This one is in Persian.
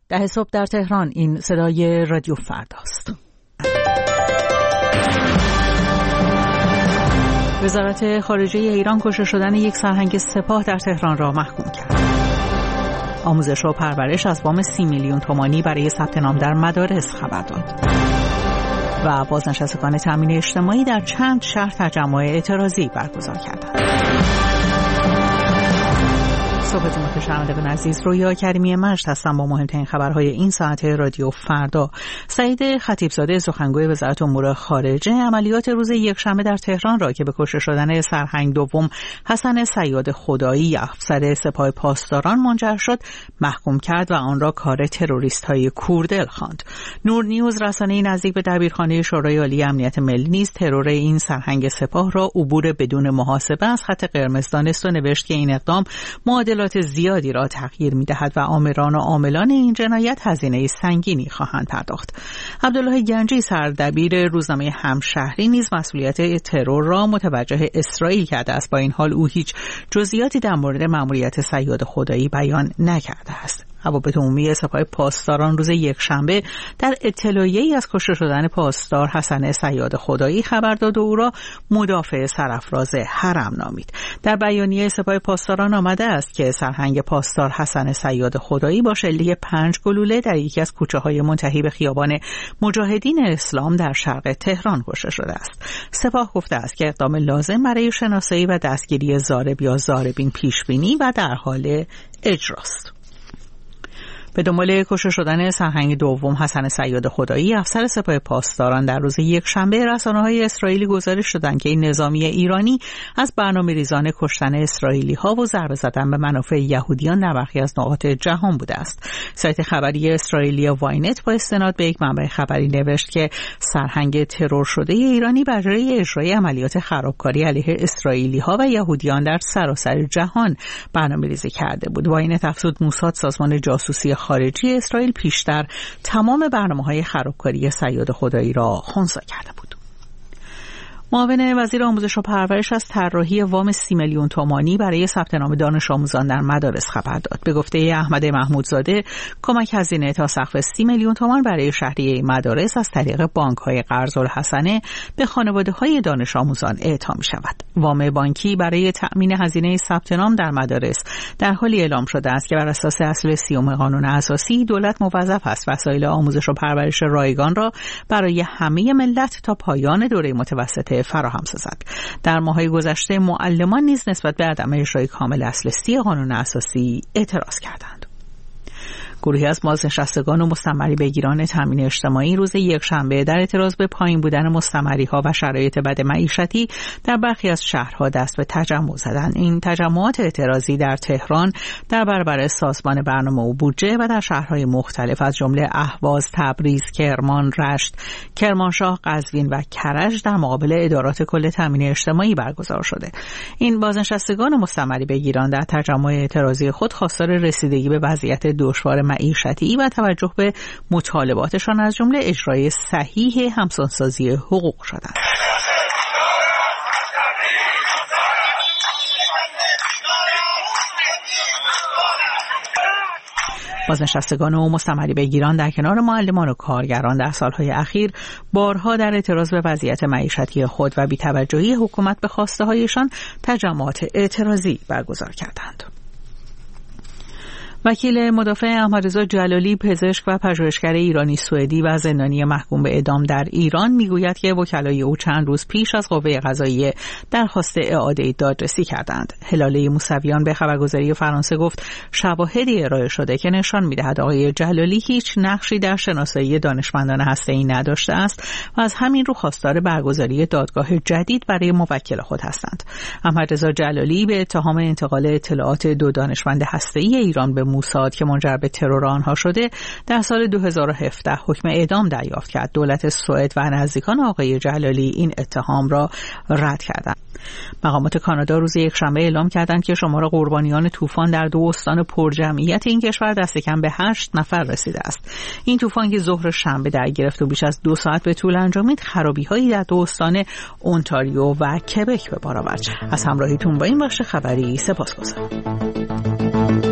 10 صبح در تهران. این صدای رادیو فرداست. وزارت خارجه ایران کشته شدن یک سرهنگ سپاه در تهران را محکوم کرد. آموزش و پرورش از وام 30 میلیون تومانی برای ثبت نام در مدارس خبر داد. و بازنشستگان تامین اجتماعی در چند شهر تجمع اعتراضی برگزار کردند. صبحتون بخیر شنوندگان عزیز، رویا کریمی مجد هستم با مهمترین خبرهای این ساعت رادیو فردا. سعید خطیبزاده سخنگوی وزارت امور خارجه عملیات روز یکشنبه در تهران را که به کشته شدن سرهنگ دوم حسن صیاد خدایی افسر سپاه پاسداران منجر شد محکوم کرد و آن را کار تروریست‌های کوردل خواند. نور نیوز رسانه‌ای نزدیک به دبیرخانه شورای عالی امنیت ملی نیز ترور این سرهنگ سپاه را عبور بدون محاسبه از خط قرمز دانست و نوشت که این اقدام معادلات زیادی را تغییر می‌دهد و آمران و عاملان این جنایت هزینه سنگینی خواهند پرداخت. عبدالله گنجی سردبیر روزنامه همشهری نیز مسئولیت ترور را متوجه اسرائیل کرده است. با این حال او هیچ جزئیاتی در مورد مأموریت صیاد خدایی بیان نکرده است. روابط عمومی سپاه پاسداران روز یکشنبه در اطلاعیه‌ای از کشته شدن پاسدار حسن صیاد خدایی خبر داد و او را مدافع سرافراز حرم نامید. در بیانیه سپاه پاسداران آمده است که سرهنگ پاسدار حسن صیاد خدایی با شلیک 5 گلوله در یکی از کوچه‌های منتهی به خیابان مجاهدین اسلام در شرق تهران کشته شده است. سپاه گفته است که اقدام لازم برای شناسایی و دستگیری ضارب یا ضاربین پیش‌بینی و در حال اجراست. به دنبال کشته شدن سرهنگ دوم حسن صیاد خدایی افسر سپاه پاسداران در روز یکشنبه رسانه‌های اسرائیلی گزارش دادند که این نظامی ایرانی از برنامه‌ریزان کشتن اسرائیلی‌ها و ضربه زدن به منافع یهودیان در برخی از نقاط جهان بوده است. سایت خبری اسرائیلی واینت با استناد به یک منبع خبری نوشت که سرهنگ ترور شده ایرانی برای اجرای عملیات خرابکاری علیه اسرائیلی‌ها و یهودیان در سراسر جهان برنامه‌ریزی کرده بود. واینت افزود موساد سازمان جاسوسی خارجی اسرائیل پیشتر تمام برنامه‌های خرابکاری صیاد خدایی را خنثی کرده بود. معاون وزیر آموزش و پرورش از طراحی وام 30 میلیون تومانی برای ثبت نام دانش آموزان در مدارس خبر داد. به گفته احمد محمودزاده کمک هزینه تا سقف 30 میلیون تومان برای شهریه مدارس از طریق بانک‌های قرض الحسنه به خانواده‌های دانش آموزان اعطا می‌شود. وام بانکی برای تأمین هزینه ثبت نام در مدارس در حالی اعلام شده است که بر اساس اصل 30 قانون اساسی دولت موظف است وسایل آموزش و پرورش رایگان را برای همه ملت تا پایان دوره متوسطه فراهم سازد. در ماه‌های گذشته معلمان نیز نسبت به عدم اجرای کامل اصل 30 قانون اساسی اعتراض کردند. گروهی از بازنشستگان و مستمری بگیران تامین اجتماعی روز یکشنبه در اعتراض به پایین بودن مستمری‌ها و شرایط بد معیشتی در برخی از شهرها دست به تجمع زدند. این تجمعات اعتراضی در تهران در برابر سازمان برنامه و بودجه و در شهرهای مختلف از جمله اهواز، تبریز، کرمان، رشت، کرمانشاه، قزوین و کرج در مقابل ادارات کل تامین اجتماعی برگزار شده. این بازنشستگان و مستمری بگیران در تجمع اعتراضی خود خواستار رسیدگی به وضعیت دشوار معیشتی و توجه به مطالباتشان از جمله اجرای صحیح همسانسازی حقوق شدند. بازنشستگان و مستمری بگیران در کنار معلمان و کارگران در سالهای اخیر بارها در اعتراض به وضعیت معیشتی خود و بی‌توجهی حکومت به خواسته‌هایشان تجمعات اعتراضی برگزار کردند. وکیل مدافع احمدرضا جلالی، پزشک و پژوهشگر ایرانی سوئدی و زندانی محکوم به اعدام در ایران، میگوید که وکلای او چند روز پیش از قوه قضاییه درخواست اعاده دادرسی کردند. هلاله موسویان به خبرگزاری فرانسه گفت شواهدی ارائه شده که نشان می‌دهد آقای جلالی هیچ نقشی در شناسایی دانشمندان هسته‌ای نداشته است و از همین رو خواستار برگزاری دادگاه جدید برای موکل خود هستند. احمدرضا جلالی به اتهام انتقال اطلاعات 2 دانشمند هسته‌ای ایران به موساد که منجر به ترور آنها شده در سال 2017 حکم اعدام دریافت کرد. دولت سوئد و نزدیکان آقای جلالی این اتهام را رد کردند. مقامات کانادا روز یکشنبه اعلام کردند که شمار قربانیان طوفان در 2 استان پرجمعیت این کشور دست کم به 8 نفر رسیده است. این طوفان که ظهر شنبه در گرفت و بیش از 2 ساعت به طول انجامید، خرابی‌هایی در 2 استان اونتاریو و کبک به بار آورد. از همراهیتون با این بخش خبری سپاسگزارم.